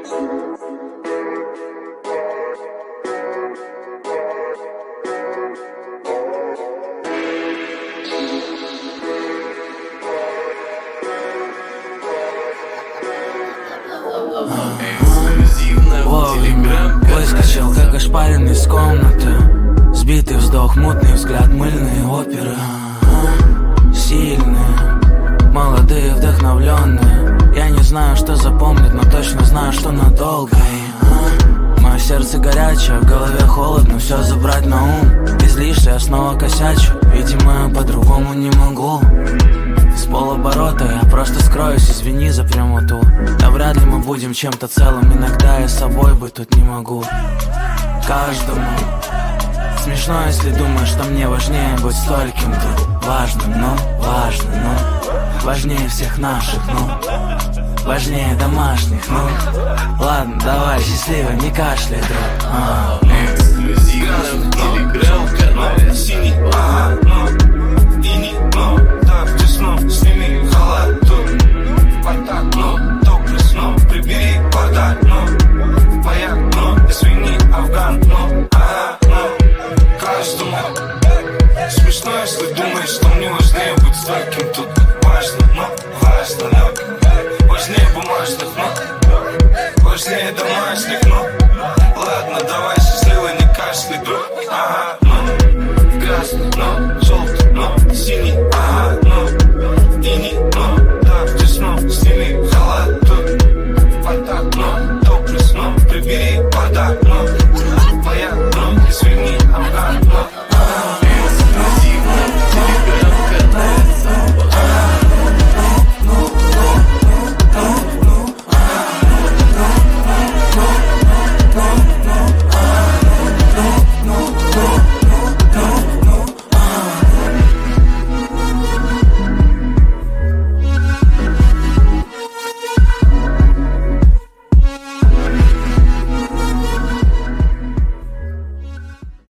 Выскочил как ошпаренный из комнаты. Сбитый вздох, мутный взгляд, мыльные оперы. Сильные, молодые, вдохновленные. Я не знаю, что запомнит, но точно знаю, что надолго. Мое сердце горячее, в голове холодно, все забрать на ум. Излишне я снова косячу, видимо, я по-другому не могу. С полоборота я просто скроюсь, извини за прямоту. Да вряд ли мы будем чем-то целым, иногда я собой быть тут не могу. Каждому смешно, если думаешь, что мне важнее быть стольким тут. Важным, но важно, но важнее всех наших, ну важнее домашних, ну ладно, давай, счастливо, не кашляй, друг. Эксклюзивно в телеграм-канале Синий. И не так ты снов, сними халат тут. Портак, добрый снов, прибери бардак, твоя, извини, Афган, каждому смешно, если думаешь, что мне важнее быть стольким тут. Важно, но важно, важнее бумажных, важнее домашних,